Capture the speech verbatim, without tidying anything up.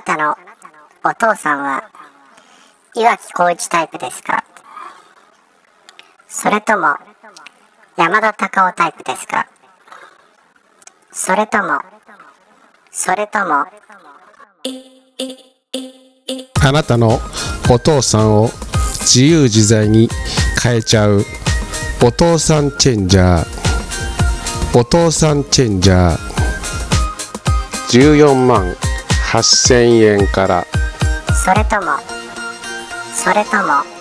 なたのお父さんは岩城浩一タイプですか？それとも山田隆夫タイプですか？それともそれともあなたのお父さんを自由自在に変えちゃうお父さんチェンジャー。お父さんチェンジャーじゅうよんまんはっせんえんから。 それともそれとも